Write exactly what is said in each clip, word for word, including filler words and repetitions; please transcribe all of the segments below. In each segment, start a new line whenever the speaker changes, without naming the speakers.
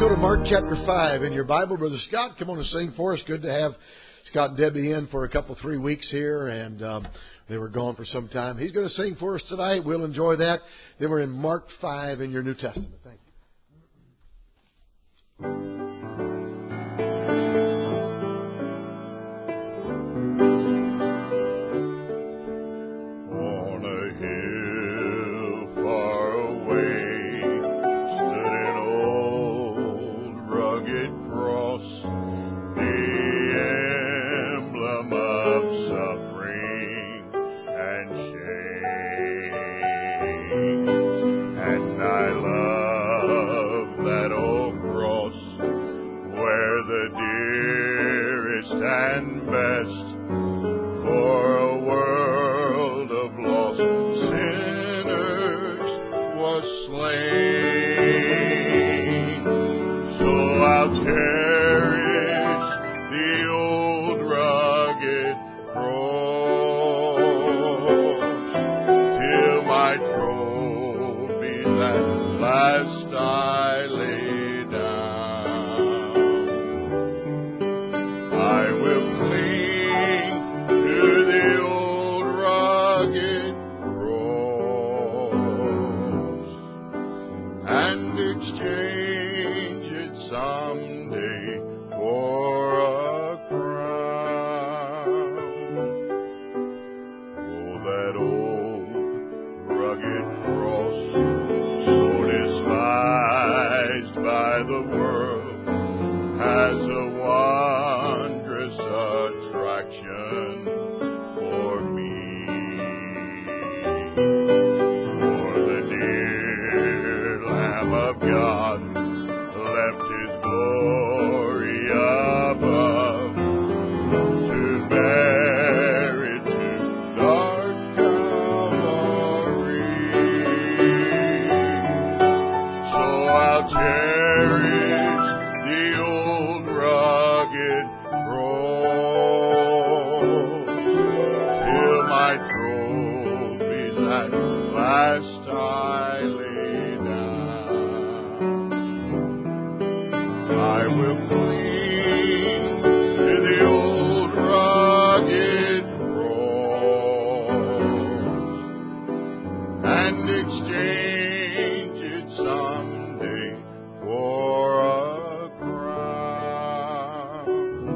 go to Mark chapter five in your Bible. Brother Scott, come on and sing for us. Good to have Scott and Debbie in for a couple, three weeks here, and um, they were gone for some time. He's going to sing for us tonight. We'll enjoy that. Then we're in Mark five in your New Testament. Thank you.
And best for a world of lost sinners was slain. So I'll cherish the old rugged cross till my trophies at last I lay down. I will cling to the old rugged cross and exchange it someday for a crown. Oh, that old rugged cross, so despised by the world, has a wondrous attraction for me. For the dear Lamb of God left His glory above to bear it to dark Calvary. So I'll cherish the old rugged cross till my trophies at last I lay down. I will cling to the old rugged cross and exchange it someday for a crown.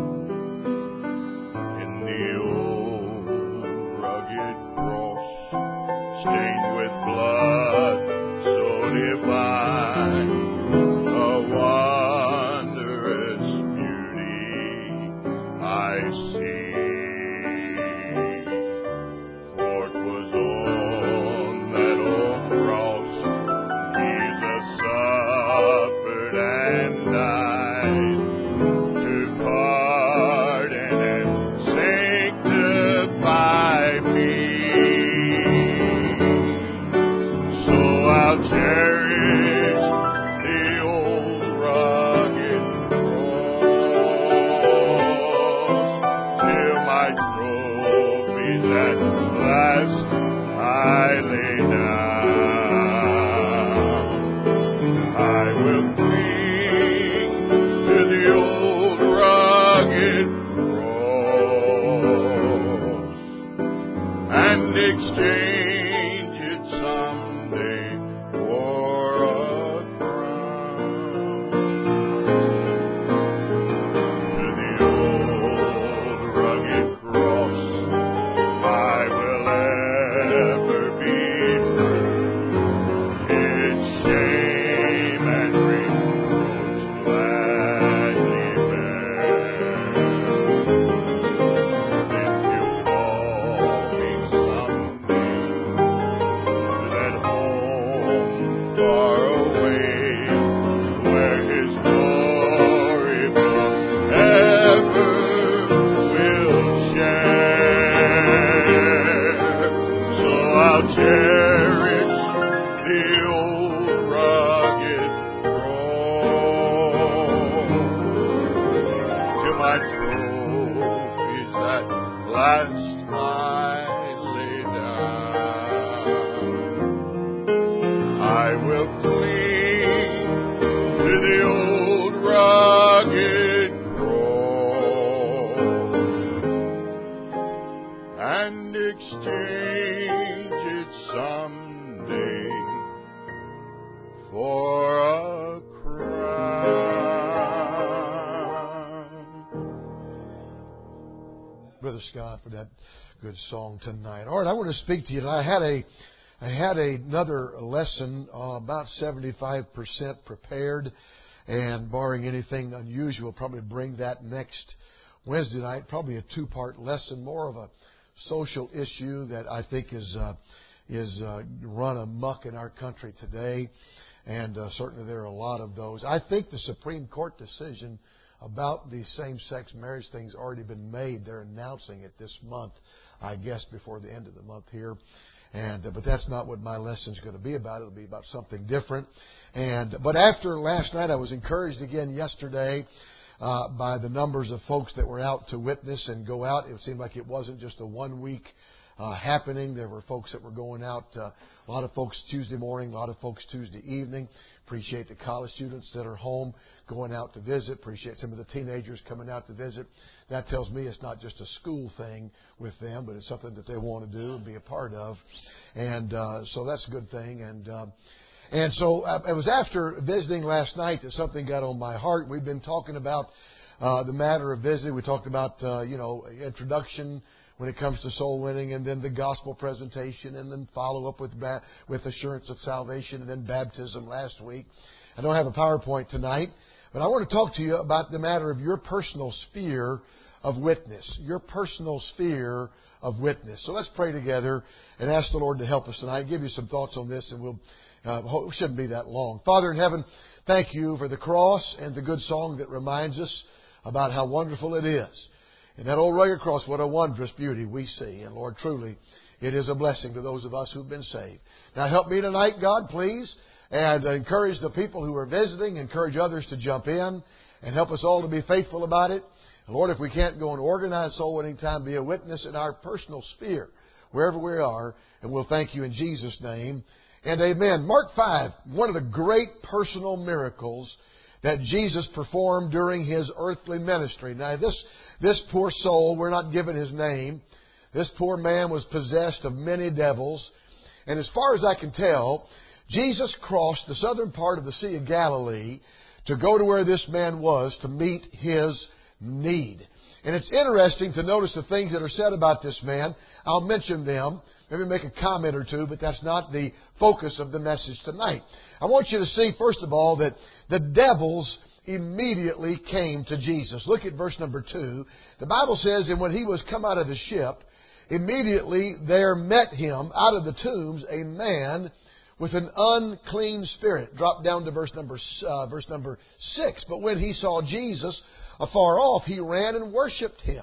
In the old rugged cross, stained with blood so divine, a wondrous beauty I see. For 'twas on that old cross Jesus suffered and died to pardon and sanctify me. So I'll cherish the old rugged cross till my trophies at last I lay down. I will cling to the old rugged cross and exchange it someday for a crown. To the old rugged cross I will ever be true. Its shame and reproach gladly bear. If you call me someday to that home far away, where His glory forever will share. So I'll cherish the old rugged cross till my trophies at last I lay down. I will cling to the old and exchange it someday for a crown.
Brother Scott, for that good song tonight. All right, I want to speak to you. I had a, I had another lesson uh, about seventy-five percent prepared, and barring anything unusual, probably bring that next Wednesday night. Probably a two-part lesson, more of a social issue that I think is uh, is uh, run amok in our country today, and uh, certainly there are a lot of those. I think the Supreme Court decision about the same-sex marriage thing's already been made. They're announcing it this month, I guess, before the end of the month here. And uh, but that's not what my lesson's going to be about. It'll be about something different. And but after last night, I was encouraged again yesterday uh, by the numbers of folks that were out to witness and go out. It seemed like it wasn't just a one-week uh, happening. There were folks that were going out. Uh, a lot of folks Tuesday morning, a lot of folks Tuesday evening. Appreciate the college students that are home going out to visit. Appreciate some of the teenagers coming out to visit. That tells me it's not just a school thing with them, but it's something that they want to do and be a part of. And uh, so that's a good thing. And uh, and so uh, it was after visiting last night that something got on my heart. We've been talking about uh, the matter of visiting. We talked about, uh, you know, introduction when it comes to soul winning, and then the gospel presentation, and then follow up with ba- with assurance of salvation, and then baptism last week. I don't have a PowerPoint tonight, but I want to talk to you about the matter of your personal sphere of witness, your personal sphere of witness. So let's pray together and ask the Lord to help us tonight. Give you some thoughts on this, and we'll uh, it shouldn't be that long. Father in heaven, thank you for the cross and the good song that reminds us about how wonderful it is. And that old rugged cross, what a wondrous beauty we see. And Lord, truly, it is a blessing to those of us who've been saved. Now help me tonight, God, please, and encourage the people who are visiting, encourage others to jump in, and help us all to be faithful about it. And Lord, if we can't go and organize soul winning time, be a witness in our personal sphere, wherever we are, and we'll thank you in Jesus' name. And amen. Mark five, one of the great personal miracles that Jesus performed during His earthly ministry. Now, this, this poor soul, we're not given his name. This poor man was possessed of many devils. And as far as I can tell, Jesus crossed the southern part of the Sea of Galilee to go to where this man was to meet his need. And it's interesting to notice the things that are said about this man. I'll mention them, maybe make a comment or two, but that's not the focus of the message tonight. I want you to see, first of all, that the devils immediately came to Jesus. Look at verse number two. The Bible says, and when he was come out of the ship, immediately there met him out of the tombs a man with an unclean spirit. Drop down to verse number uh, verse number six. But when he saw Jesus afar off, he ran and worshipped him,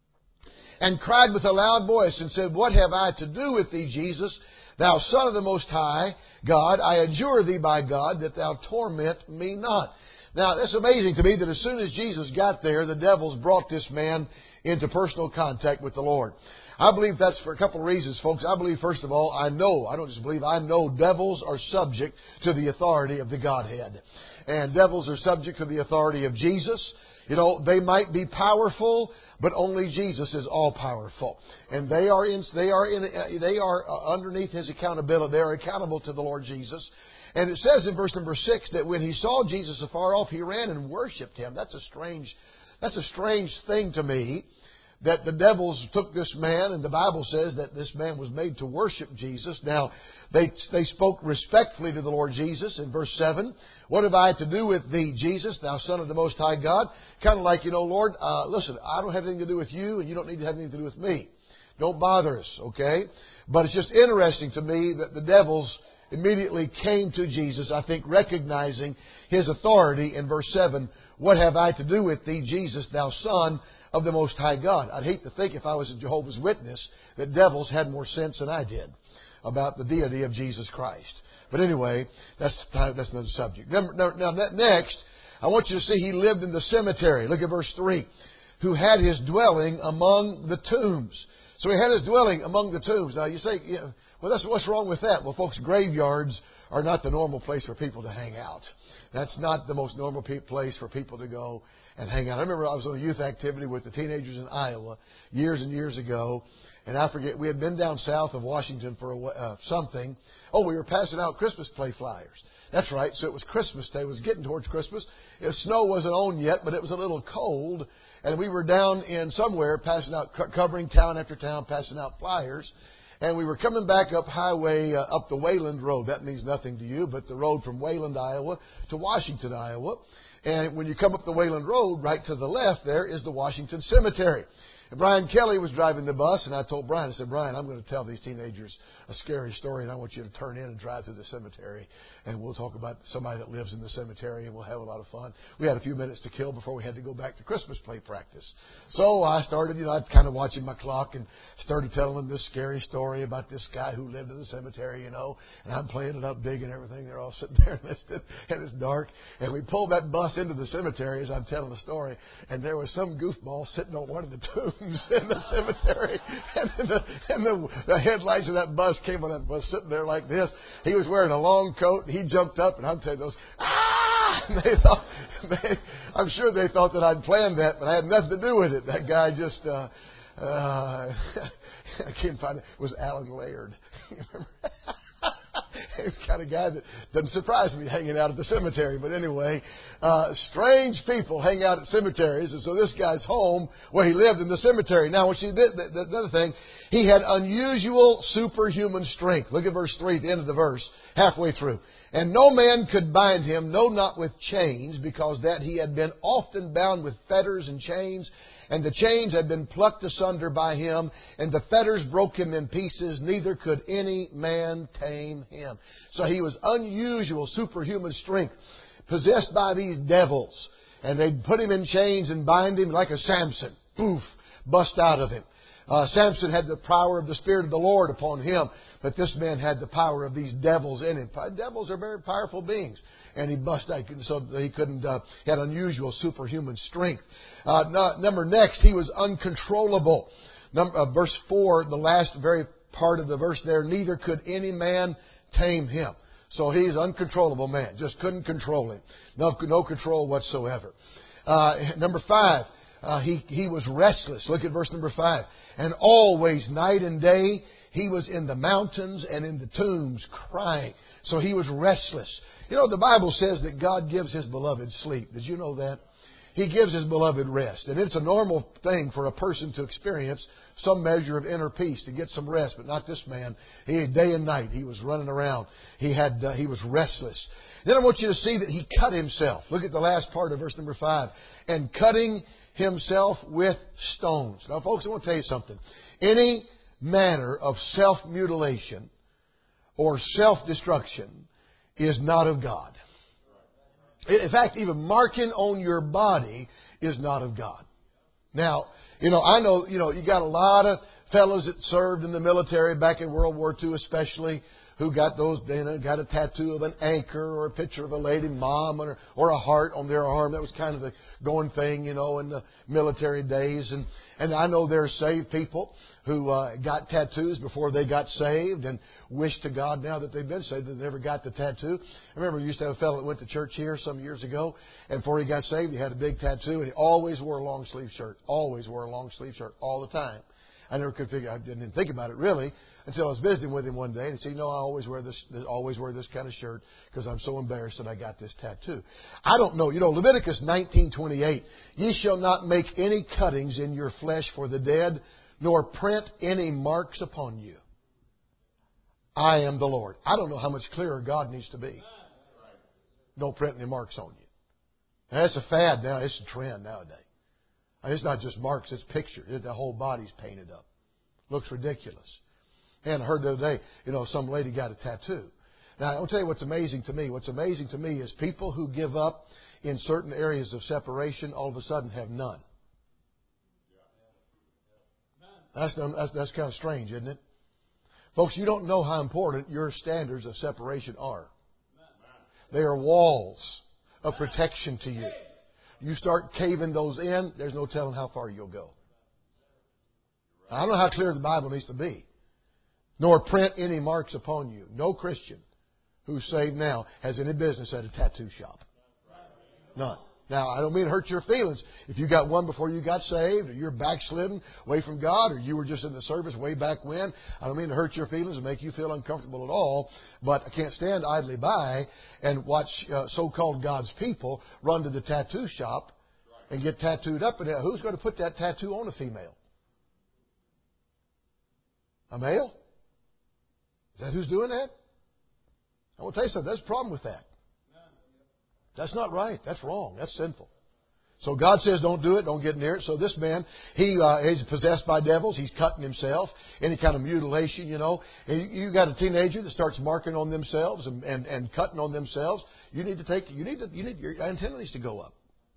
and cried with a loud voice, and said, What have I to do with thee, Jesus, thou Son of the Most High God? I adjure thee by God that thou torment me not. Now, that's amazing to me that as soon as Jesus got there, the devils brought this man into personal contact with the Lord. I believe that's for a couple of reasons, folks. I believe, first of all, I know, I don't just believe, I know devils are subject to the authority of the Godhead. And devils are subject to the authority of Jesus. You know, they might be powerful, but only Jesus is all powerful. And they are in, they are in, they are underneath His accountability. They are accountable to the Lord Jesus. And it says in verse number six that when he saw Jesus afar off, he ran and worshipped him. That's a strange, that's a strange thing to me, that the devils took this man, and the Bible says that this man was made to worship Jesus. Now, they they spoke respectfully to the Lord Jesus in verse seven. What have I to do with thee, Jesus, thou Son of the Most High God? Kind of like, you know, Lord, uh, listen, I don't have anything to do with you, and you don't need to have anything to do with me. Don't bother us, okay? But it's just interesting to me that the devils immediately came to Jesus, I think, recognizing His authority in verse seven. What have I to do with thee, Jesus, thou Son of the Most High God? I'd hate to think, if I was a Jehovah's Witness, that devils had more sense than I did about the deity of Jesus Christ. But anyway, that's that's another subject. Now, now, next, I want you to see he lived in the cemetery. Look at verse three. Who had his dwelling among the tombs. So he had his dwelling among the tombs. Now you say, you know, well, that's, what's wrong with that? Well, folks, graveyards are not the normal place for people to hang out. That's not the most normal pe- place for people to go and hang out. I remember I was on a youth activity with the teenagers in Iowa years and years ago. And I forget, we had been down south of Washington for a, uh, something. Oh, we were passing out Christmas play flyers. That's right. So it was Christmas Day. It was getting towards Christmas. It, snow wasn't on yet, but it was a little cold. And we were down in somewhere passing out, covering town after town, passing out flyers. And we were coming back up highway, uh, up the Wayland Road. That means nothing to you, but the road from Wayland, Iowa to Washington, Iowa. And when you come up the Wayland Road, right to the left there is the Washington Cemetery. And Brian Kelly was driving the bus, and I told Brian, I said, Brian, I'm going to tell these teenagers a scary story, and I want you to turn in and drive through the cemetery, and we'll talk about somebody that lives in the cemetery, and we'll have a lot of fun. We had a few minutes to kill before we had to go back to Christmas play practice. So I started, you know, I'd kind of watching my clock and started telling them this scary story about this guy who lived in the cemetery, you know, and I'm playing it up big and everything. They're all sitting there listening, and it's dark. And we pulled that bus into the cemetery as I'm telling the story, and there was some goofball sitting on one of the tombs in the cemetery, and, the, and the, the headlights of that bus came on that bus sitting there like this. He was wearing a long coat, and he jumped up, and I'm telling you those, ah! And they thought, they, I'm sure they thought that I'd planned that, but I had nothing to do with it. That guy just, uh, uh, I can't find it. It was Alan Laird. You remember? He's the kind of guy that doesn't surprise me hanging out at the cemetery. But anyway, uh, strange people hang out at cemeteries. And so this guy's home, where he lived in the cemetery. Now, what she did, the, the, the other thing, he had unusual superhuman strength. Look at verse three, at the end of the verse, halfway through. And no man could bind him, no, not with chains, because that he had been often bound with fetters and chains. And the chains had been plucked asunder by him, and the fetters broke him in pieces, neither could any man tame him. So he was unusual, superhuman strength, possessed by these devils. And they'd put him in chains and bind him like a Samson. Poof, bust out of him. Uh, Samson had the power of the Spirit of the Lord upon him, but this man had the power of these devils in him. Devils are very powerful beings. And he bust out, so he couldn't, uh, he had unusual superhuman strength. Uh, no, number next, he was uncontrollable. Number, uh, verse four, the last very part of the verse there, neither could any man tame him. So he's an uncontrollable man, just couldn't control him. No, no control whatsoever. Uh, number five, uh, he, he was restless. Look at verse number five. And always, night and day, he was in the mountains and in the tombs crying. So he was restless. You know, the Bible says that God gives His beloved sleep. Did you know that? He gives His beloved rest. And it's a normal thing for a person to experience some measure of inner peace, to get some rest. But not this man. He, day and night, he was running around. He had, uh, he was restless. Then I want you to see that he cut himself. Look at the last part of verse number five. And cutting himself with stones. Now, folks, I want to tell you something. Any manner of self-mutilation or self-destruction is not of God. In fact, even marking on your body is not of God. Now, you know, I know, you know, you got a lot of fellows that served in the military back in World War Two especially, who got those, you know, got a tattoo of an anchor or a picture of a lady mom or, or a heart on their arm. That was kind of the going thing, you know, in the military days. And, and I know there are saved people who uh, got tattoos before they got saved and wish to God now that they've been saved that they never got the tattoo. I remember we used to have a fellow that went to church here some years ago, and before he got saved, he had a big tattoo, and he always wore a long sleeve shirt. Always wore a long sleeve shirt all the time. I never could figure. I didn't even think about it really until I was visiting with him one day, and he said, "You know, I always wear this, always wear this kind of shirt because I'm so embarrassed that I got this tattoo." I don't know. You know, Leviticus nineteen twenty-eight: "Ye shall not make any cuttings in your flesh for the dead, nor print any marks upon you. I am the Lord." I don't know how much clearer God needs to be. Don't print any marks on you. Now, that's a fad now. It's a trend nowadays. And it's not just marks, it's pictures. The whole body's painted up. Looks ridiculous. And I heard the other day, you know, some lady got a tattoo. Now, I'll tell you what's amazing to me. What's amazing to me is people who give up in certain areas of separation all of a sudden have none. That's, that's, that's kind of strange, isn't it? Folks, you don't know how important your standards of separation are. They are walls of protection to you. You start caving those in, there's no telling how far you'll go. I don't know how clear the Bible needs to be. Nor print any marks upon you. No Christian who's saved now has any business at a tattoo shop. None. Now, I don't mean to hurt your feelings. If you got one before you got saved, or you're backslidden away from God, or you were just in the service way back when, I don't mean to hurt your feelings and make you feel uncomfortable at all. But I can't stand idly by and watch uh, so-called God's people run to the tattoo shop and get tattooed up. And who's going to put that tattoo on a female? A male? Is that who's doing that? I want to tell you something. There's a problem with that. That's not right. That's wrong. That's sinful. So God says don't do it. Don't get near it. So this man, he uh, he's possessed by devils. He's cutting himself. Any kind of mutilation, you know. And you got a teenager that starts marking on themselves and, and, and cutting on themselves. You need to take, you need to, you need, your antenna needs to go up.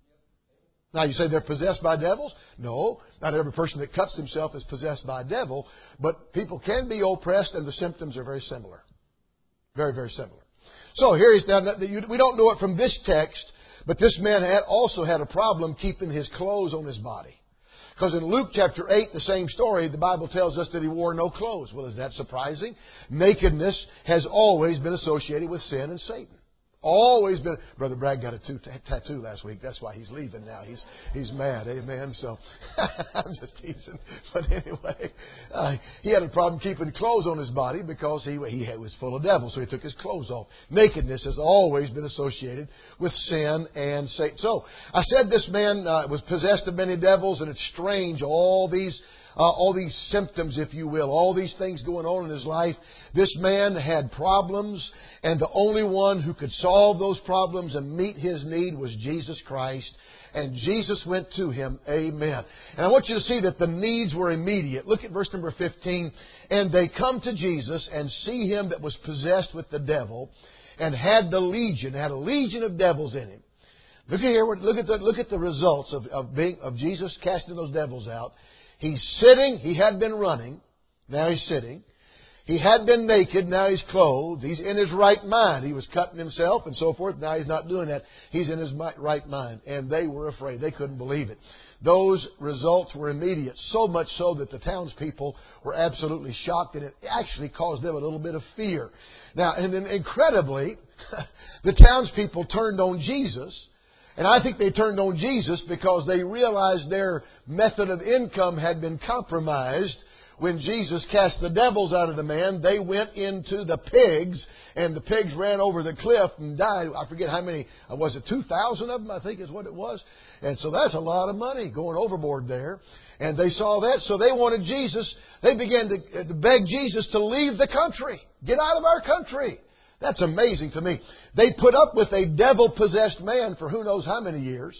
Now you say they're possessed by devils? No. Not every person that cuts himself is possessed by a devil. But people can be oppressed and the symptoms are very similar. Very, very similar. So here he's down. We don't know it from this text, but this man had also had a problem keeping his clothes on his body. Because in Luke chapter eight, the same story, the Bible tells us that he wore no clothes. Well, is that surprising? Nakedness has always been associated with sin and Satan. Always been. Brother Bragg got a t- tattoo last week. That's why he's leaving now. He's he's mad. Amen. So I'm just teasing. But anyway, uh, he had a problem keeping clothes on his body because he he was full of devils. So he took his clothes off. Nakedness has always been associated with sin and Satan. So I said this man uh, was possessed of many devils, and it's strange. All these. Uh, all these symptoms, if you will, all these things going on in his life. This man had problems, and the only one who could solve those problems and meet his need was Jesus Christ. And Jesus went to him. Amen. And I want you to see that the needs were immediate. Look at verse number fifteen. And they come to Jesus and see him that was possessed with the devil and had the legion, had a legion of devils in him. Look at here. Look at the, look at the results of, of, being, of Jesus casting those devils out. He's sitting. He had been running. Now he's sitting. He had been naked. Now he's clothed. He's in his right mind. He was cutting himself and so forth. Now he's not doing that. He's in his right mind. And they were afraid. They couldn't believe it. Those results were immediate. So much so that the townspeople were absolutely shocked. And it actually caused them a little bit of fear. Now, and then incredibly, the townspeople turned on Jesus. And I think they turned on Jesus because they realized their method of income had been compromised. When Jesus cast the devils out of the man, they went into the pigs, and the pigs ran over the cliff and died. I forget how many, was it two thousand of them, I think is what it was. And so that's a lot of money going overboard there. And they saw that, so they wanted Jesus. They began to, to beg Jesus to leave the country. Get out of our country. That's amazing to me. They put up with a devil-possessed man for who knows how many years.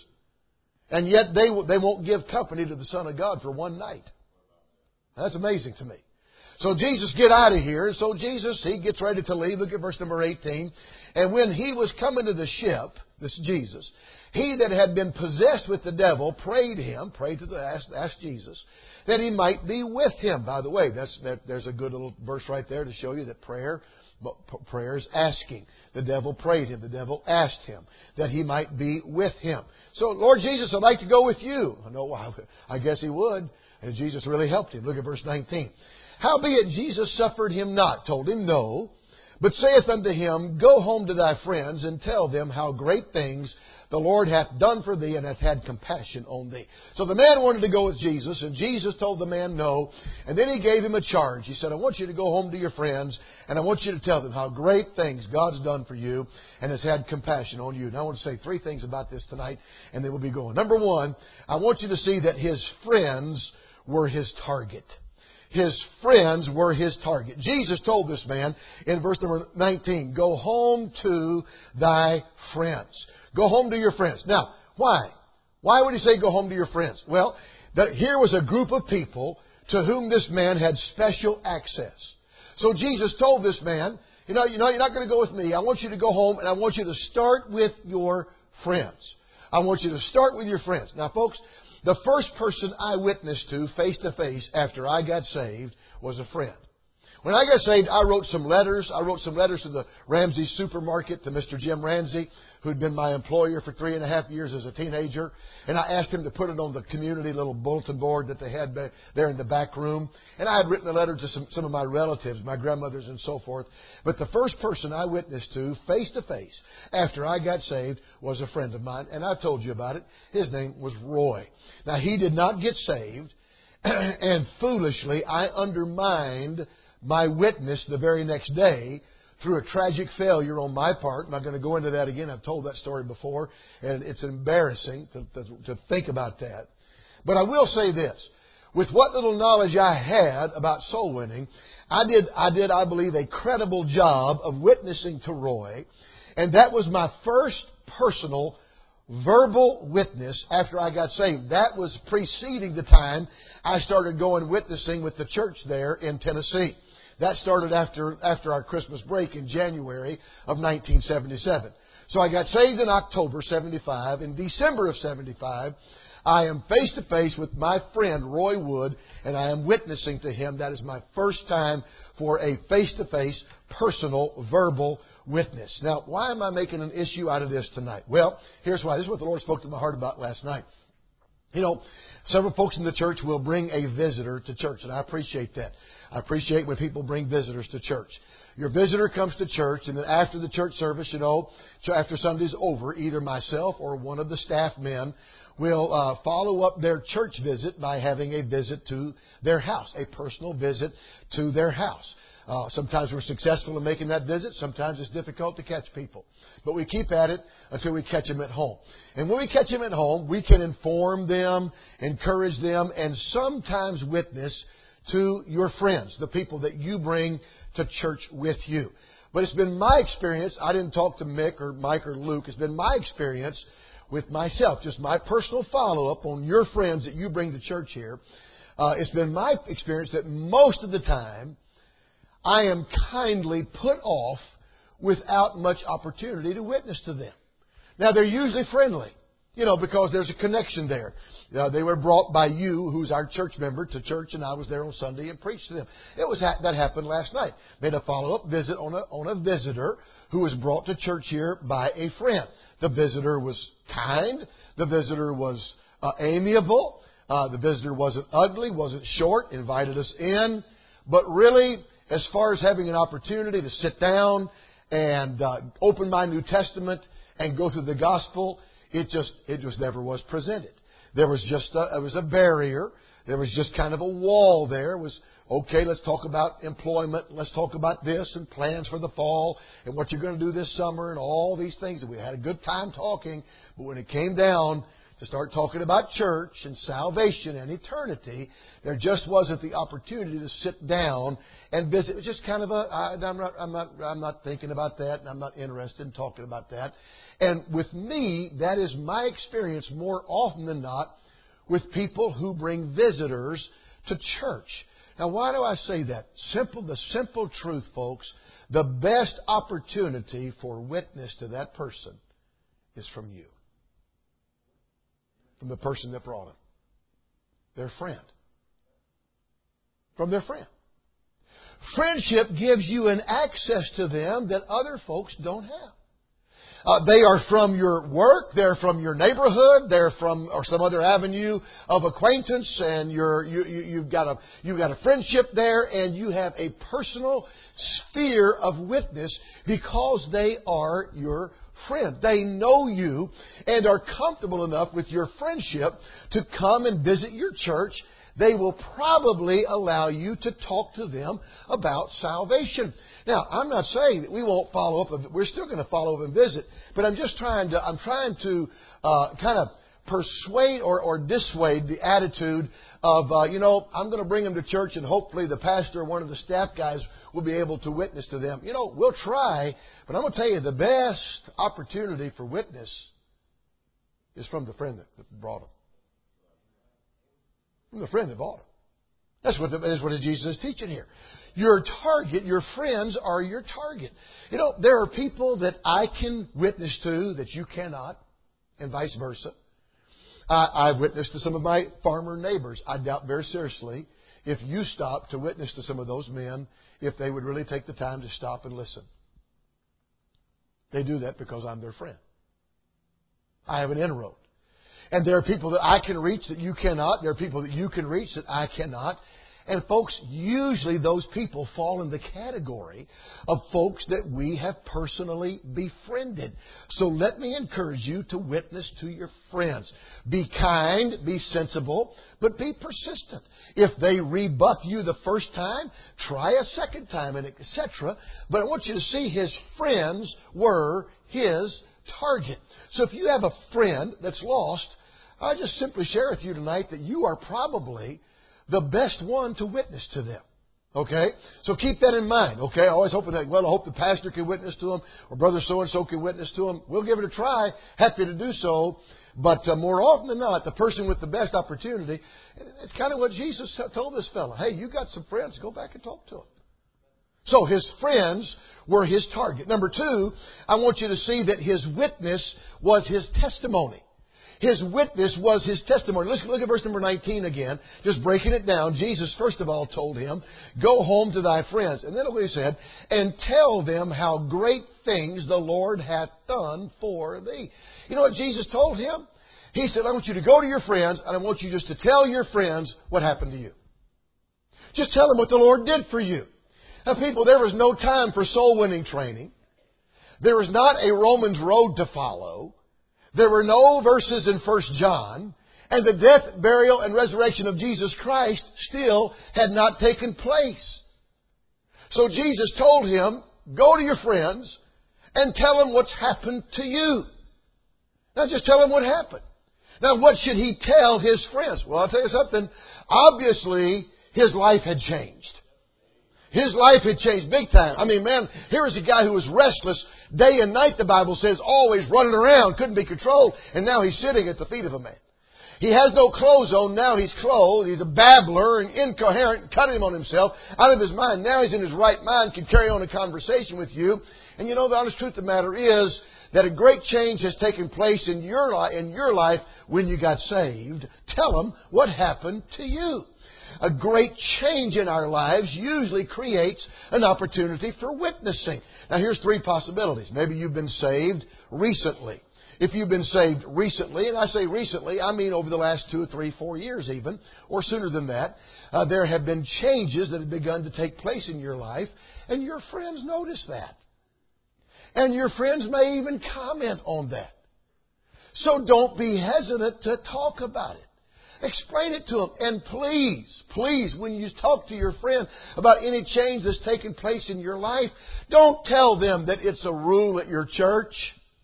And yet they, they won't give company to the Son of God for one night. That's amazing to me. So Jesus, get out of here. And so Jesus, he gets ready to leave. Look at verse number eighteen. And when he was coming to the ship, this Jesus, he that had been possessed with the devil prayed him, prayed to the, asked, asked Jesus, that he might be with him. By the way, that's, that, there's a good little verse right there to show you that prayer But prayer is asking. The devil prayed him. The devil asked him that he might be with him. So, Lord Jesus, I'd like to go with you. I know. I guess he would. And Jesus really helped him. Look at verse nineteen. Howbeit Jesus suffered him not, told him no, but saith unto him, Go home to thy friends and tell them how great things the Lord hath done for thee and hath had compassion on thee. So the man wanted to go with Jesus, and Jesus told the man no. And then he gave him a charge. He said, I want you to go home to your friends, and I want you to tell them how great things God's done for you and has had compassion on you. Now I want to say three things about this tonight, and then we'll be going. Number one, I want you to see that his friends were his target. His friends were his target. Jesus told this man in verse number nineteen, Go home to thy friends. Go home to your friends. Now, why? Why would he say go home to your friends? Well, the, here was a group of people to whom this man had special access. So Jesus told this man, you know, you know, you're not going to go with me. I want you to go home and I want you to start with your friends. I want you to start with your friends. Now, folks, the first person I witnessed to face to face after I got saved was a friend. When I got saved, I wrote some letters. I wrote some letters to the Ramsey Supermarket, to Mister Jim Ramsey, who'd been my employer for three and a half years as a teenager. And I asked him to put it on the community little bulletin board that they had there in the back room. And I had written a letter to some, some of my relatives, my grandmothers and so forth. But the first person I witnessed to, face to face, after I got saved, was a friend of mine. And I told you about it. His name was Roy. Now, he did not get saved. And foolishly, I undermined my witness the very next day through a tragic failure on my part. I'm not going to go into that again. I've told that story before, and it's embarrassing to, to, to think about that. But I will say this. With what little knowledge I had about soul winning, I did, I did, I believe, a credible job of witnessing to Roy. And that was my first personal verbal witness after I got saved. That was preceding the time I started going witnessing with the church there in Tennessee. That started after after our Christmas break in January of nineteen seventy-seven. So I got saved in October seventy-five. In December of seventy-five, I am face to face with my friend Roy Wood, and I am witnessing to him. That is my first time for a face to face, personal, verbal witness. Now, why am I making an issue out of this tonight? Well, here's why. This is what the Lord spoke to my heart about last night. You know, several folks in the church will bring a visitor to church, and I appreciate that. I appreciate when people bring visitors to church. Your visitor comes to church, and then after the church service, you know, after Sunday's over, either myself or one of the staff men will uh, follow up their church visit by having a visit to their house, a personal visit to their house. Uh, sometimes we're successful in making that visit. Sometimes it's difficult to catch people. But we keep at it until we catch them at home. And when we catch them at home, we can inform them, encourage them, and sometimes witness to your friends, the people that you bring to church with you. But it's been my experience. I didn't talk to Mick or Mike or Luke. It's been my experience with myself, just my personal follow-up on your friends that you bring to church here. Uh, it's been my experience that most of the time, I am kindly put off without much opportunity to witness to them. Now, they're usually friendly, you know, because there's a connection there. Uh, they were brought by you, who's our church member, to church, and I was there on Sunday and preached to them. It was ha- that happened last night. Made a follow-up visit on a, on a visitor who was brought to church here by a friend. The visitor was kind. The visitor was uh, amiable. Uh, the visitor wasn't ugly, wasn't short, invited us in. But really, as far as having an opportunity to sit down and uh, open my New Testament and go through the gospel, it just it just never was presented. There was just a, there was a barrier. There was just kind of a wall there. It was, okay, let's talk about employment. Let's talk about this and plans for the fall and what you're going to do this summer and all these things. And we had a good time talking. But when it came down to start talking about church and salvation and eternity, there just wasn't the opportunity to sit down and visit. It was just kind of a, I, I'm not, I'm not, I'm not thinking about that, and I'm not interested in talking about that. And with me, that is my experience more often than not with people who bring visitors to church. Now, why do I say that? Simple, the simple truth, folks, the best opportunity for witness to that person is from you. From the person that brought them. Their friend. From their friend. Friendship gives you an access to them that other folks don't have. Uh, they are from your work, they're from your neighborhood, they're from or some other avenue of acquaintance, and you're, you, you, you've got a you've got a friendship there, and you have a personal sphere of witness because they are your friend. They know you and are comfortable enough with your friendship to come and visit your church. They will probably allow you to talk to them about salvation. Now, I'm not saying that we won't follow up. We're still going to follow up and visit. But I'm just trying to, I'm trying to uh, kind of persuade or, or dissuade the attitude of, uh, you know, I'm going to bring them to church and hopefully the pastor or one of the staff guys will be able to witness to them. You know, we'll try, but I'm going to tell you the best opportunity for witness is from the friend that brought them. From the friend that bought him. That's what, the, that's what Jesus is teaching here. Your target, your friends are your target. You know, there are people that I can witness to that you cannot, and vice versa. I, I've witnessed to some of my farmer neighbors. I doubt very seriously if you stop to witness to some of those men, if they would really take the time to stop and listen. They do that because I'm their friend. I have an inroad. And there are people that I can reach that you cannot. There are people that you can reach that I cannot. And folks, usually those people fall in the category of folks that we have personally befriended. So let me encourage you to witness to your friends. Be kind, be sensible, but be persistent. If they rebuff you the first time, try a second time, and et cetera. But I want you to see his friends were his target. So if you have a friend that's lost, I just simply share with you tonight that you are probably the best one to witness to them. Okay? So keep that in mind. Okay? Always hoping that, well, I hope the pastor can witness to them, or brother so-and-so can witness to them. We'll give it a try. Happy to do so. But uh, more often than not, the person with the best opportunity, it's kind of what Jesus told this fellow. Hey, you got some friends. Go back and talk to them. So his friends were his target. Number two, I want you to see that his witness was his testimony. His witness was his testimony. Let's look at verse number nineteen again. Just breaking it down. Jesus, first of all, told him, go home to thy friends. And then look what he said, and tell them how great things the Lord hath done for thee. You know what Jesus told him? He said, I want you to go to your friends, and I want you just to tell your friends what happened to you. Just tell them what the Lord did for you. Now, people, there was no time for soul-winning training. There was not a Romans road to follow. There were no verses in First John. And the death, burial, and resurrection of Jesus Christ still had not taken place. So Jesus told him, go to your friends and tell them what's happened to you. Now just tell them what happened. Now what should he tell his friends? Well, I'll tell you something. Obviously, his life had changed. His life had changed big time. I mean, man, here is a guy who was restless day and night, the Bible says, always running around, couldn't be controlled, and now he's sitting at the feet of a man. He has no clothes on, now he's clothed. He's a babbler and incoherent, cutting him on himself, out of his mind. Now he's in his right mind, can carry on a conversation with you. And you know, the honest truth of the matter is that a great change has taken place in your life, in your life when you got saved. Tell them what happened to you. A great change in our lives usually creates an opportunity for witnessing. Now, here's three possibilities. Maybe you've been saved recently. If you've been saved recently, and I say recently, I mean over the last two, three, four years even, or sooner than that, uh, there have been changes that have begun to take place in your life, and your friends notice that. And your friends may even comment on that. So don't be hesitant to talk about it. Explain it to them. And please, please, when you talk to your friend about any change that's taken place in your life, don't tell them that it's a rule at your church.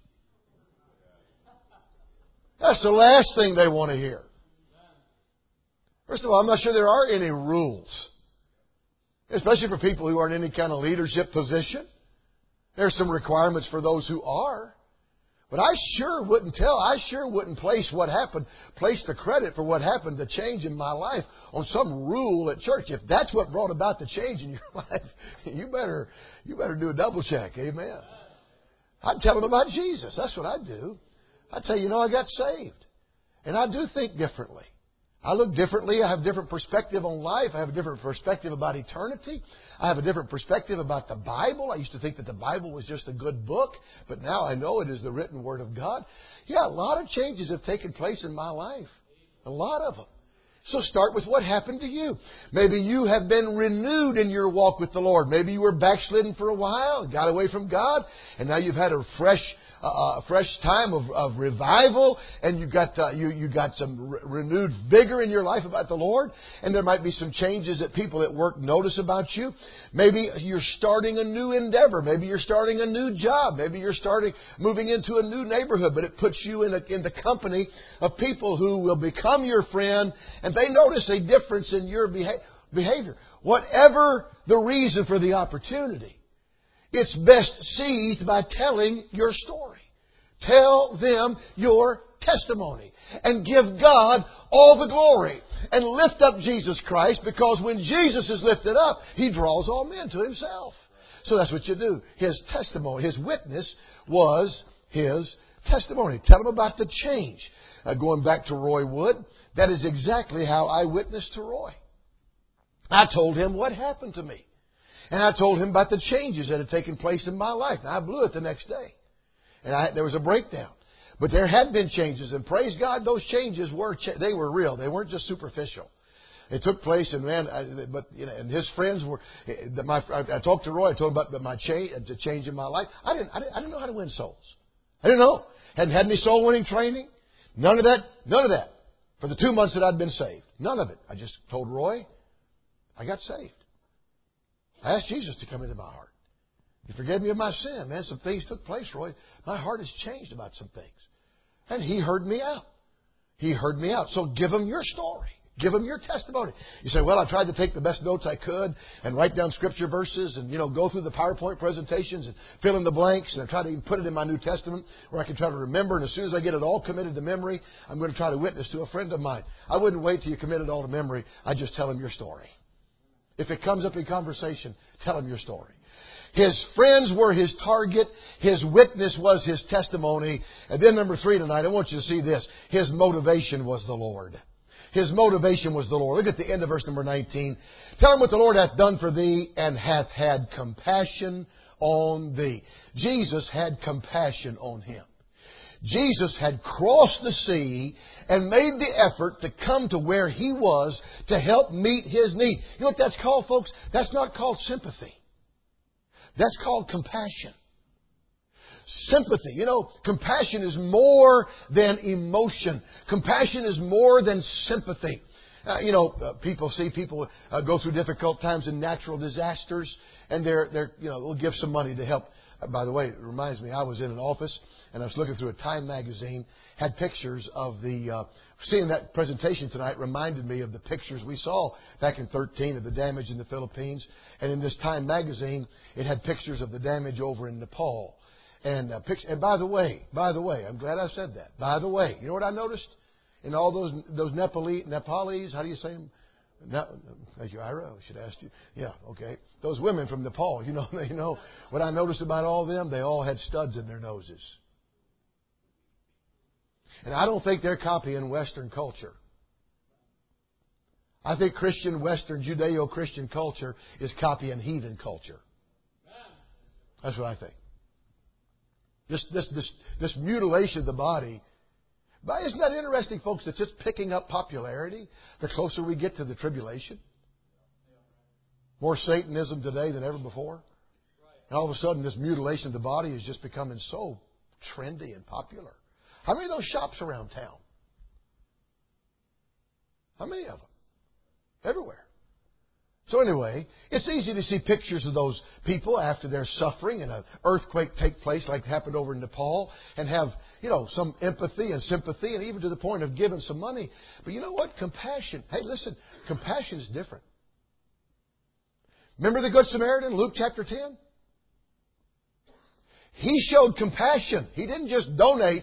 That's the last thing they want to hear. First of all, I'm not sure there are any rules. Especially for people who are in any kind of leadership position. There's some requirements for those who are. But I sure wouldn't tell, I sure wouldn't place what happened, place the credit for what happened, the change in my life, on some rule at church. If that's what brought about the change in your life, you better, you better do a double check. Amen. I'd tell them about Jesus. That's what I'd do. I'd say, you know, I got saved. And I do think differently. I look differently. I have a different perspective on life. I have a different perspective about eternity. I have a different perspective about the Bible. I used to think that the Bible was just a good book, but now I know it is the written Word of God. Yeah, a lot of changes have taken place in my life. A lot of them. So start with what happened to you. Maybe you have been renewed in your walk with the Lord. Maybe you were backslidden for a while, got away from God, and now you've had a fresh Uh, a fresh time of, of revival, and you got uh, you you got some re- renewed vigor in your life about the Lord, and there might be some changes that people at work notice about you. Maybe you're starting a new endeavor. Maybe you're starting a new job. Maybe you're starting moving into a new neighborhood, but it puts you in a, in the company of people who will become your friend, and they notice a difference in your beha- behavior. Whatever the reason for the opportunity, it's best seized by telling your story. Tell them your testimony. And give God all the glory. And lift up Jesus Christ, because when Jesus is lifted up, He draws all men to Himself. So that's what you do. His testimony, His witness was His testimony. Tell them about the change. Uh, going back to Roy Wood, that is exactly how I witnessed to Roy. I told him what happened to me. And I told him about the changes that had taken place in my life. And I blew it the next day. And I, there was a breakdown. But there had been changes. And praise God, those changes were, they were real. They weren't just superficial. It took place, and man, I, but you know, and his friends were. My, I, I talked to Roy. I told him about my change, the change in my life. I didn't, I didn't, I didn't know how to win souls. I didn't know. Hadn't had any soul winning training. None of that. None of that. For the two months that I'd been saved, none of it. I just told Roy, I got saved. I asked Jesus to come into my heart. He forgave me of my sin, man. Some things took place, Roy. My heart has changed about some things, and He heard me out. He heard me out. So give him your story. Give them your testimony. You say, well, I tried to take the best notes I could and write down scripture verses and, you know, go through the PowerPoint presentations and fill in the blanks. And I try to even put it in my New Testament where I can try to remember. And as soon as I get it all committed to memory, I'm going to try to witness to a friend of mine. I wouldn't wait till you commit it all to memory. I just tell him your story. If it comes up in conversation, tell him your story. His friends were his target. His witness was his testimony. And then number three tonight, I want you to see this. His motivation was the Lord. His motivation was the Lord. Look at the end of verse number nineteen. Tell him what the Lord hath done for thee, and hath had compassion on thee. Jesus had compassion on him. Jesus had crossed the sea and made the effort to come to where he was to help meet his need. You know what that's called, folks? That's not called sympathy. That's called compassion. Sympathy. You know, compassion is more than emotion. Compassion is more than sympathy. Uh, you know, uh, people see people uh, go through difficult times and natural disasters, and they're, they're, you know, they'll give some money to help. Uh, by the way, it reminds me, I was in an office, and I was looking through a Time magazine, had pictures of the, uh, seeing that presentation tonight reminded me of the pictures we saw back in thirteen of the damage in the Philippines. And in this Time magazine, it had pictures of the damage over in Nepal. And, uh, picture, and by the way, by the way, I'm glad I said that. By the way, you know what I noticed? In all those those Nepali, Nepalese, how do you say them? Ne- Thank you, Ira. I should ask you. Yeah, okay. Those women from Nepal, you know, you know what I noticed about all of them? They all had studs in their noses. And I don't think they're copying Western culture. I think Christian, Western, Judeo-Christian culture is copying heathen culture. That's what I think. This, this, this, this mutilation of the body. But isn't that interesting, folks? It's just picking up popularity the closer we get to the tribulation. More Satanism today than ever before. And all of a sudden, this mutilation of the body is just becoming so trendy and popular. How many of those shops around town? How many of them? Everywhere. So anyway, it's easy to see pictures of those people after they're suffering and an earthquake take place like happened over in Nepal and have, you know, some empathy and sympathy and even to the point of giving some money. But you know what? Compassion. Hey, listen, compassion is different. Remember the Good Samaritan, Luke chapter ten? He showed compassion. He didn't just donate.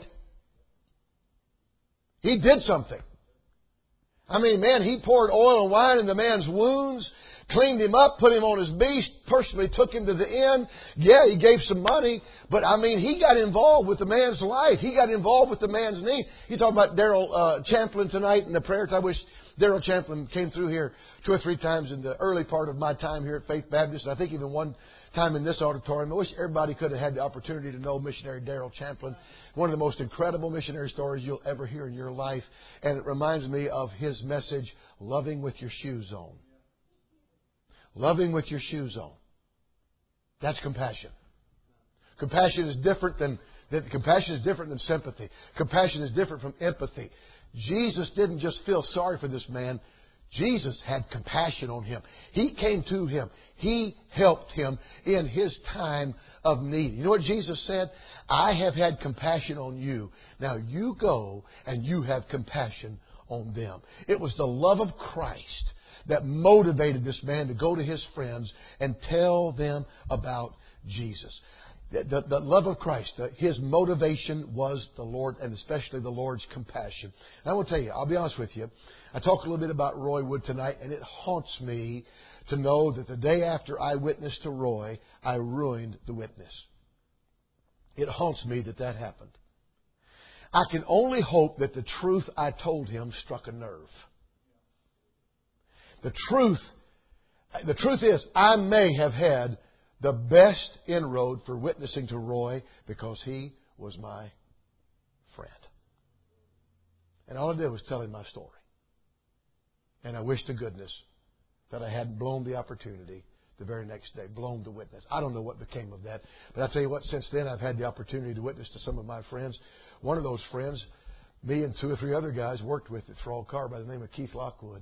He did something. I mean, man, he poured oil and wine in the man's wounds, cleaned him up, put him on his beast, personally took him to the inn. Yeah, he gave some money, but I mean, he got involved with the man's life. He got involved with the man's need. You talk about Daryl uh, Champlin tonight in the prayers. I wish Daryl Champlin came through here two or three times in the early part of my time here at Faith Baptist. I think even one time in this auditorium. I wish everybody could have had the opportunity to know missionary Daryl Champlin. One of the most incredible missionary stories you'll ever hear in your life. And it reminds me of his message, loving with your shoes on. Loving with your shoes on. That's compassion. Compassion is different than, than compassion is different than sympathy. Compassion is different from empathy. Jesus didn't just feel sorry for this man. Jesus had compassion on him. He came to him. He helped him in his time of need. You know what Jesus said? I have had compassion on you. Now you go and you have compassion on them. It was the love of Christ that motivated this man to go to his friends and tell them about Jesus. The, the, the love of Christ, uh, his motivation was the Lord, and especially the Lord's compassion. And I will tell you, I'll be honest with you, I talked a little bit about Roy Wood tonight, and it haunts me to know that the day after I witnessed to Roy, I ruined the witness. It haunts me that that happened. I can only hope that the truth I told him struck a nerve. The truth The truth is, I may have had the best inroad for witnessing to Roy because he was my friend. And all I did was tell him my story. And I wish to goodness that I hadn't blown the opportunity the very next day, blown the witness. I don't know what became of that. But I'll tell you what, since then I've had the opportunity to witness to some of my friends. One of those friends, me and two or three other guys worked with at Thrall Car by the name of Keith Lockwood.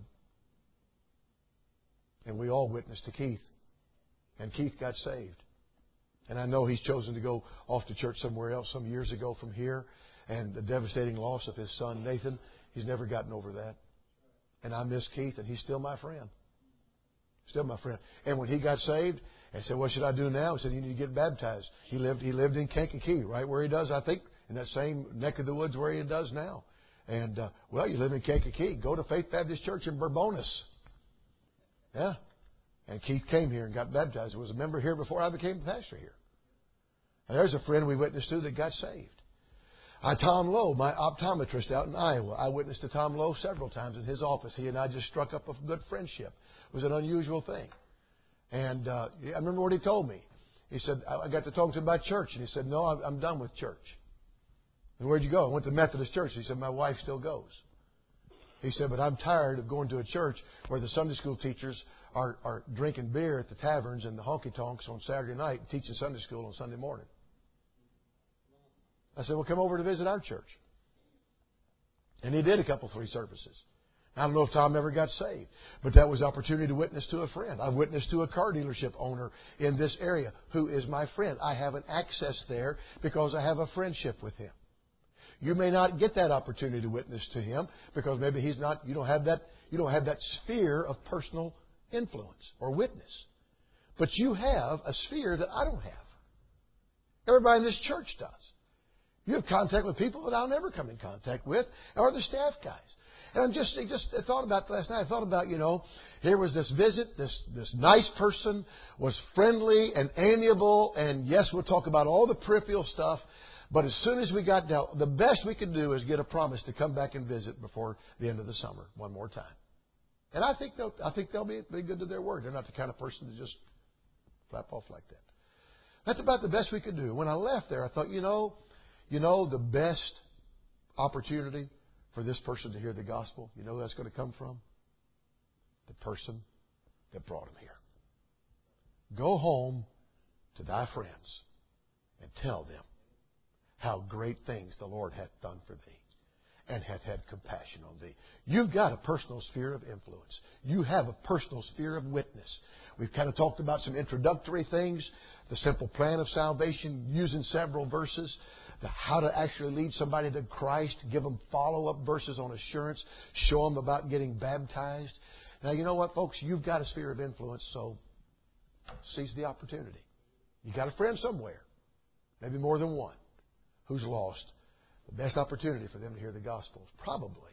And we all witnessed to Keith. And Keith got saved. And I know he's chosen to go off to church somewhere else some years ago from here. And the devastating loss of his son, Nathan, he's never gotten over that. And I miss Keith, and he's still my friend. Still my friend. And when he got saved, and said, what should I do now? He said, you need to get baptized. He lived he lived in Kankakee, right where he does, I think, in that same neck of the woods where he does now. And, uh, well, you live in Kankakee. Go to Faith Baptist Church in Bourbonus. Yeah. And Keith came here and got baptized. He was a member here before I became pastor here. And there's a friend we witnessed to that got saved. I, Tom Lowe, my optometrist out in Iowa, I witnessed to Tom Lowe several times in his office. He and I just struck up a good friendship. It was an unusual thing. And uh, I remember what he told me. He said, I got to talk to him about church. And he said, no, I'm, I'm done with church. And where'd you go? I went to Methodist Church. He said, my wife still goes. He said, but I'm tired of going to a church where the Sunday school teachers are, are drinking beer at the taverns and the honky-tonks on Saturday night and teaching Sunday school on Sunday morning. I said, well, come over to visit our church. And he did a couple, three services. I don't know if Tom ever got saved, but that was opportunity to witness to a friend. I've witnessed to a car dealership owner in this area who is my friend. I have an access there because I have a friendship with him. You may not get that opportunity to witness to him because maybe he's not, you don't have that, you don't have that sphere of personal influence or witness. But you have a sphere that I don't have. Everybody in this church does. You have contact with people that I'll never come in contact with, or the staff guys. And I'm just, I just I thought about last night. I thought about, you know, here was this visit. This this nice person was friendly and amiable, and yes, we'll talk about all the peripheral stuff. But as soon as we got down, the best we could do is get a promise to come back and visit before the end of the summer one more time. And I think they'll, I think they'll be, be good to their word. They're not the kind of person to just flap off like that. That's about the best we could do. When I left there, I thought, you know, you know, the best opportunity for this person to hear the gospel, you know who that's going to come from? The person that brought him here. Go home to thy friends and tell them how great things the Lord hath done for thee and hath had compassion on thee. You've got a personal sphere of influence. You have a personal sphere of witness. We've kind of talked about some introductory things, the simple plan of salvation, using several verses, the how to actually lead somebody to Christ, give them follow-up verses on assurance, show them about getting baptized. Now, you know what, folks? You've got a sphere of influence, so seize the opportunity. You've got a friend somewhere, maybe more than one, who's lost. The best opportunity for them to hear the gospel is probably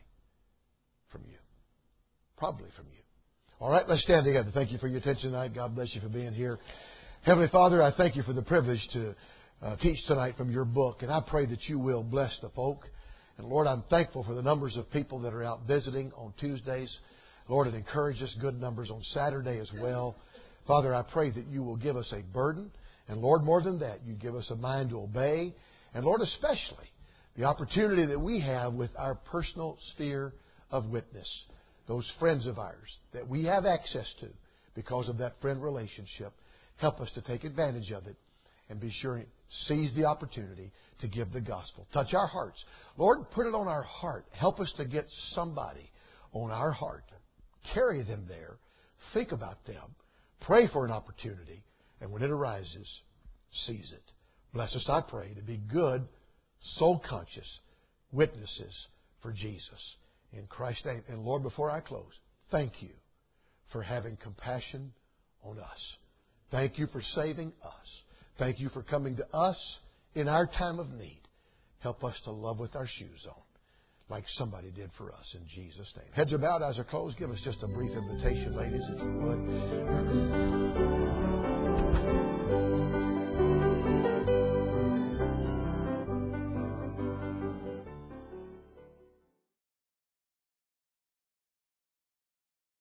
from you. Probably from you. All right, let's stand together. Thank you for your attention tonight. God bless you for being here. Heavenly Father, I thank you for the privilege to uh, teach tonight from your book, and I pray that you will bless the folk. And Lord, I'm thankful for the numbers of people that are out visiting on Tuesdays. Lord, it encourages good numbers on Saturday as well. Father, I pray that you will give us a burden. And Lord, more than that, you give us a mind to obey. And Lord, especially the opportunity that we have with our personal sphere of witness, those friends of ours that we have access to because of that friend relationship. Help us to take advantage of it and be sure to seize the opportunity to give the gospel. Touch our hearts. Lord, put it on our heart. Help us to get somebody on our heart. Carry them there. Think about them. Pray for an opportunity. And when it arises, seize it. Bless us, I pray, to be good, soul-conscious witnesses for Jesus. In Christ's name. And Lord, before I close, thank you for having compassion on us. Thank you for saving us. Thank you for coming to us in our time of need. Help us to love with our shoes on, like somebody did for us in Jesus' name. Heads are bowed, eyes are closed. Give us just a brief invitation, ladies, if you would.